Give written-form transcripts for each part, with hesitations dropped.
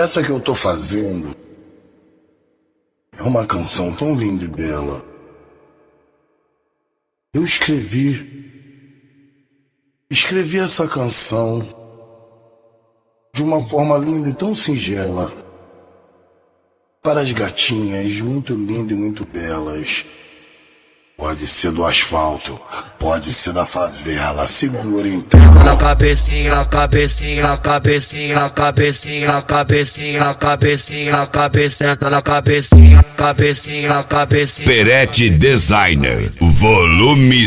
Essa que eu tô fazendo é uma canção tão linda e bela. Eu escrevi essa canção de uma forma linda e tão singela para as gatinhas muito lindas e muito belas. Pode ser do asfalto, pode ser da favela, segura então. Na cabecinha, cabecinha, cabecinha, cabecinha, cabecinha, cabecinha, cabecinha, na cabecinha, cabecinha, cabecinha. Perete Designer, volume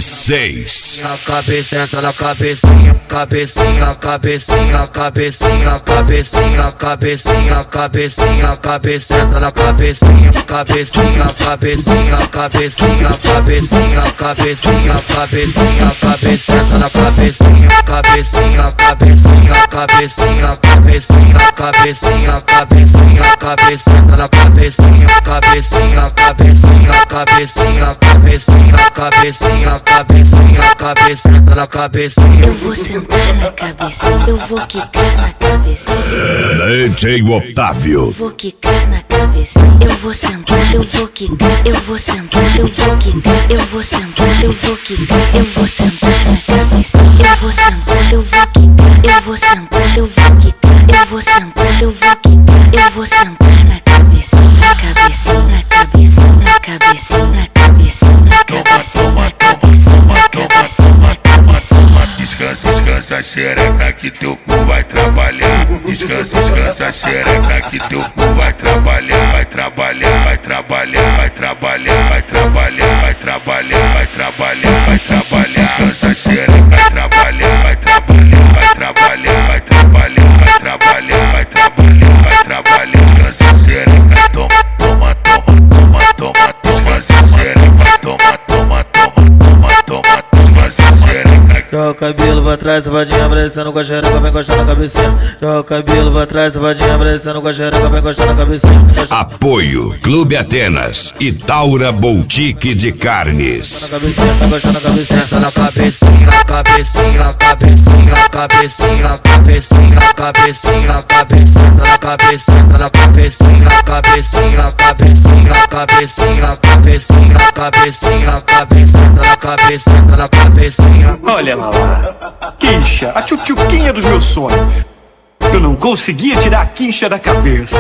6. Cabecinha, na cabecinha, cabecinha, cabecinha, cabecinha, cabecinha, cabecinha, cabecinha, cabecinha, na cabecinha, cabecinha, cabecinha, cabecinha, cabecinha. Cabecinha, cabecinha, cabecinha, na cabecinha, cabecinha, cabecinha, cabecinha, cabecinha, cabecinha, cabecinha, cabecinha, na cabecinha, cabecinha, cabecinha, cabecinha, cabecinha, cabecinha, cabecinha, cabecinha, na cabecinha. Eu vou sentar na cabecinha, eu vou quicar na cabecinha. DJ Otávio. Eu vou quicar na cabecinha, eu vou sentar, eu vou quicar, eu vou sentar, eu vou quicar, eu vou sentar, eu vou quicar, eu vou sentar na cabecinha, eu vou sentar, eu vou quicar, eu vou sentar, eu vou quicar, eu vou sentar, eu vou quicar, eu vou sentar na cabecinha, na cabecinha, na cabecinha, na cabecinha, na cabecinha, na cabecinha, na cabecinha, na cabecinha, na cabecinha. Descansa, descansa, xereca, que teu cu vai trabalhar. Descansa, descansa, xereca, que teu cu vai trabalhar. Vai trabalhar, vai trabalhar, vai trabalhar, vai trabalhar, vai trabalhar, vai trabalhar, vai trabalhar. Descansa, xereca, vai trabalhar, vai trabalhar, vai trabalhar, vai trabalhar, vai trabalhar, vai trabalhar, vai trabalhar. Descansa, xereca, toma, toma, toma, toma, toma. Descansa, xereca, toma, toma, toma, toma, toma. Descansa, xereca. Joga o cabelo pra trás, safadinha, aparecendo com a xereca, vem encostar na cabecinha. Joga o cabelo pra trás, safadinha, aparecendo com a xereca, vem encostar na cabecinha. Apoio Clube Atenas e Taura Boutique de Carnes. Na cabecinha, encostar na cabecinha. Na cabecinha, cabecinha, cabecinha, cabecinha, cabecinha, cabecinha, cabecinha, na cabecinha, na cabecinha, cabecinha, cabecinha, cabecinha, cabecinha, cabecinha, cabecinha, na cabecinha, na cabecinha. Olha lá, quincha, a tchutchuquinha dos meus sonhos. Eu não conseguia tirar a quincha da cabeça.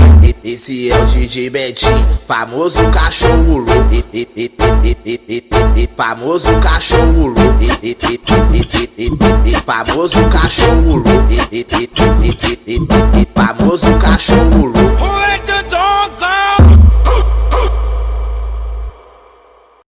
Esse é o DJ Betinho, famoso cachorro louco. Famoso cachorro louco. Famoso cachorro louco. Famoso cachorro